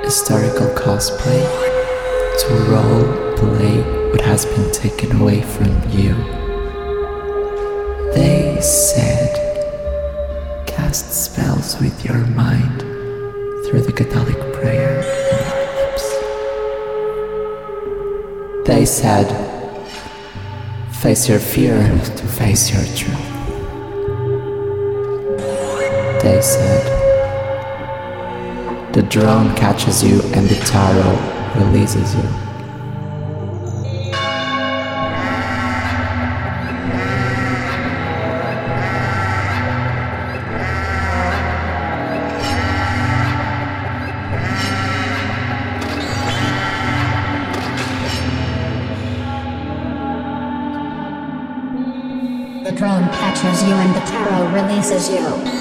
historical cosplay to role play what has been taken away from you. They said, cast spells with your mind through the Catholic prayer in your lips. They said, face your fear to face your truth. They said, the drone catches you and the tarot releases you. The drone catches you and the tarot releases you.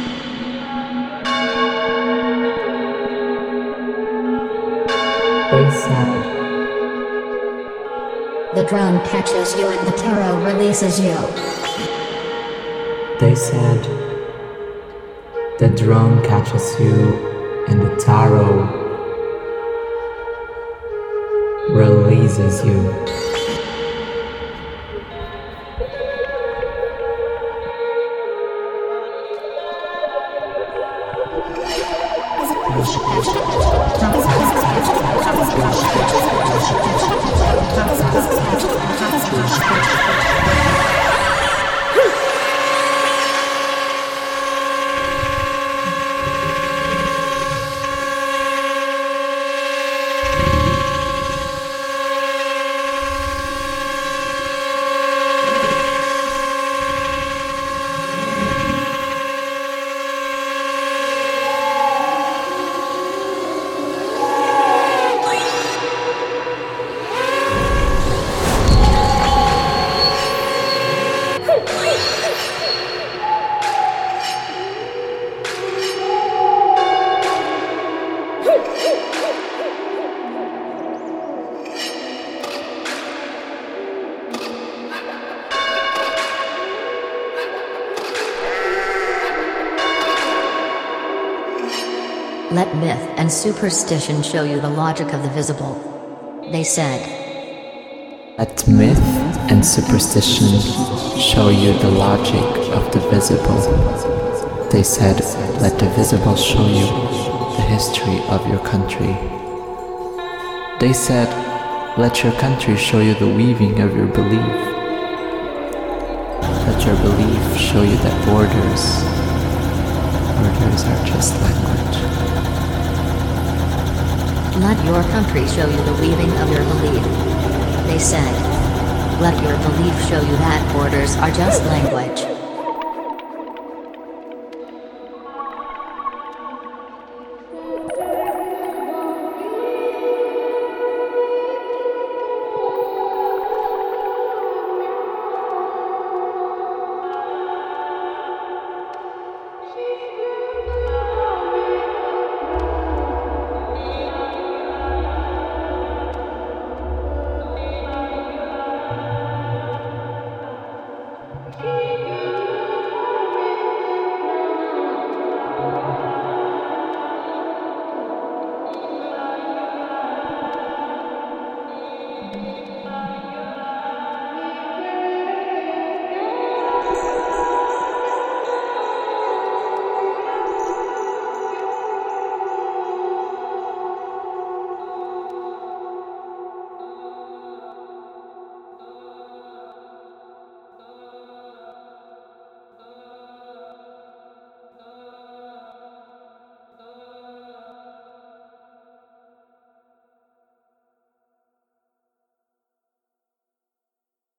They said, the drone catches you and the tarot releases you. they said, the drone catches you and the tarot releases you. Let myth and superstition show you the logic of the visible. They said, let myth and superstition show you the logic of the visible. They said, let the visible show you the history of your country. They said, let your country show you the weaving of your belief. Let your belief show you that borders are just language. let your country show you the weaving of your belief. They said, let your belief show you that borders are just language.